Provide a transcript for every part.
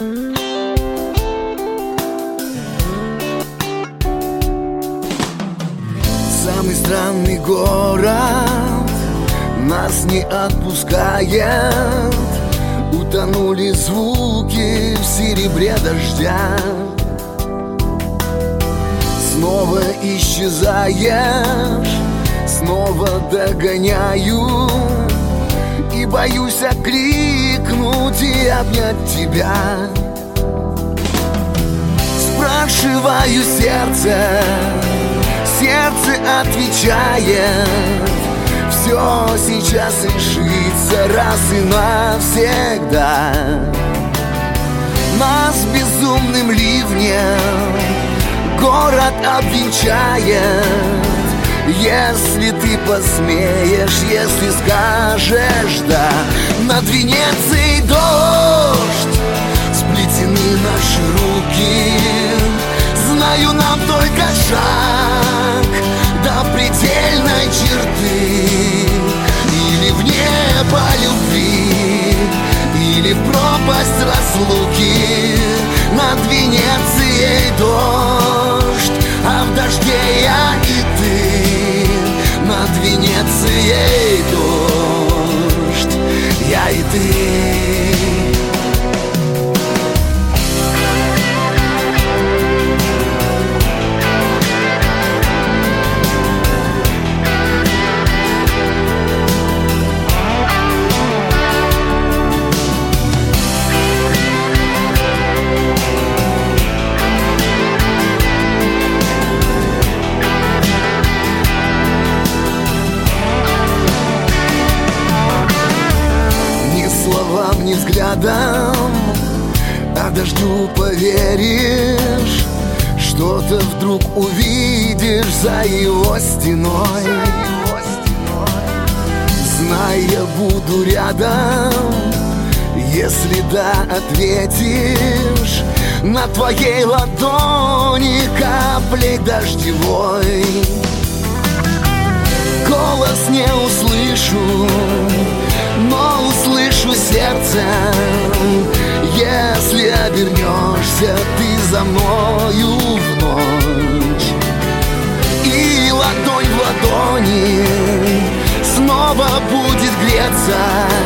Самый странный город нас не отпускает. Утонули звуки в серебре дождя. Снова исчезаешь, снова догоняю. И боюсь окликнуть и обнять тебя. Спрашиваю сердце, сердце отвечает: все сейчас решится раз и навсегда. Нас безумным ливнем город обвенчает. Если ты посмеешь, если скажешь «да». Над Венецией дождь, сплетены наши руки. Знаю, нам только шаг до предельной черты. Или в небо любви, или в пропасть разлуки. Над Венецией дождь, а в дожде я и ты. Над Венецией дождь, я и ты. Ни взглядом, а дождю поверишь. Что-то вдруг увидишь за его стеной. Знай, я буду рядом, если да, ответишь. На твоей ладони каплей дождевой. Голос не услышу, но услышу сердцем. Если обернешься ты за мною в ночь, и ладонь в ладони снова будет греться.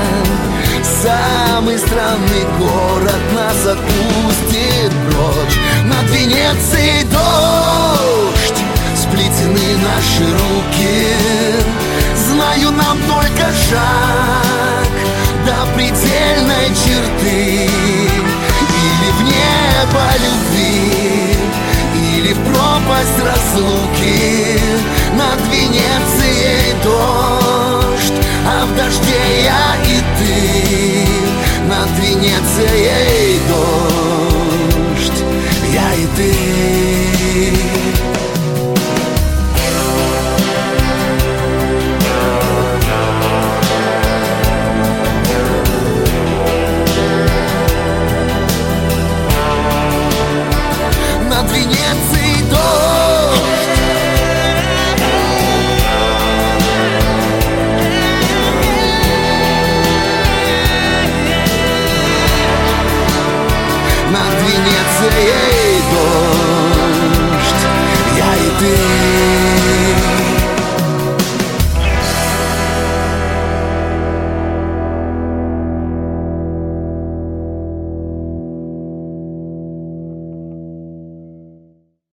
Самый странный город нас отпустит прочь. Над Венецией дождь, сплетены наши руки. Знаю, нам только шаг до предельной черты. Или в небо любви, или в пропасть разлуки. Над Венецией дождь, а в дожде я и ты. Над Венецией дождь, я и ты. Над Венецией дождь, над Венецией дождь, я и ты.